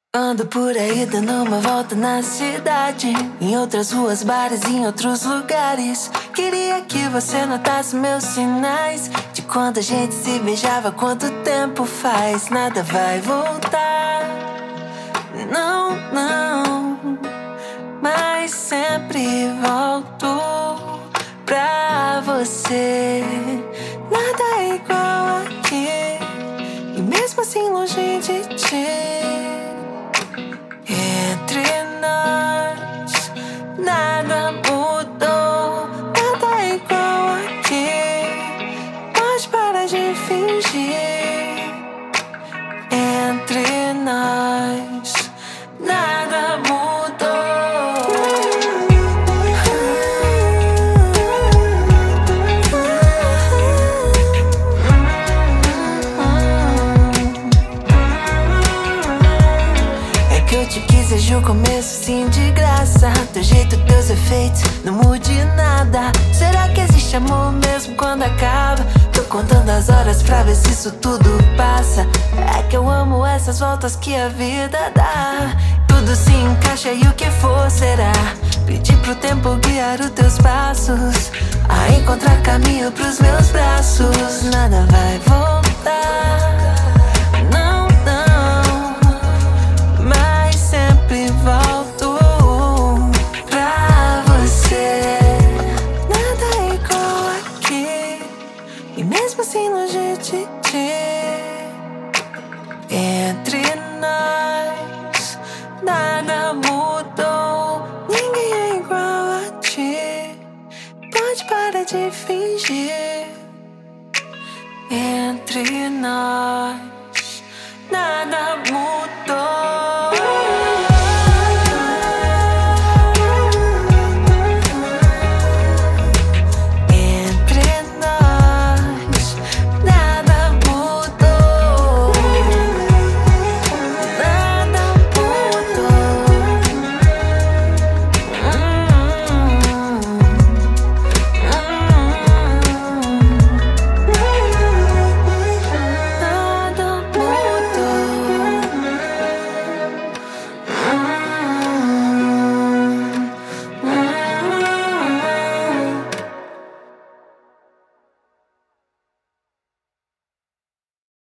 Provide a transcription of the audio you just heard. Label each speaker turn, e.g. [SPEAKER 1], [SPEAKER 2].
[SPEAKER 1] Ando por aí dando uma volta na cidade, em outras ruas, bares, em outros lugares. Queria que você notasse meus sinais, de quando a gente se beijava, quanto tempo faz. Nada vai voltar, não, não, mas sempre volto pra você. Nada é igual aqui, e mesmo assim longe de ti. Entre nós, nada mudou, nada é igual aqui. Pode parar de fingir. Entre nós, nada mudou. É que eu te quis desde o começo, sim, de graça. Teu jeito, teus efeitos, não mude nada. Será que existe amor mesmo quando acaba? Tô contando as horas pra ver se isso tudo passa. É que eu amo essas voltas que a vida dá. Tudo se encaixa e o que for será. Pedir pro tempo guiar os teus passos, a encontrar caminho pros meus braços. Nada vai voltar, não, não, mas sempre volto pra você. Nada é igual aqui, e mesmo assim longe de ti. Entre nós, nada mudou, ninguém é igual a ti. Pode parar de fingir. Entre nós.